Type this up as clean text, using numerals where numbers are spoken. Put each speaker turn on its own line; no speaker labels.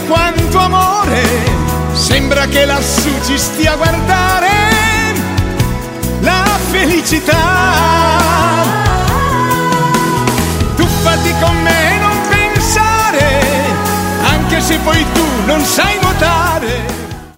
quanto amore, sembra che lassù ci stia a guardare la felicità. Tuffati con me, non pensare, anche se poi tu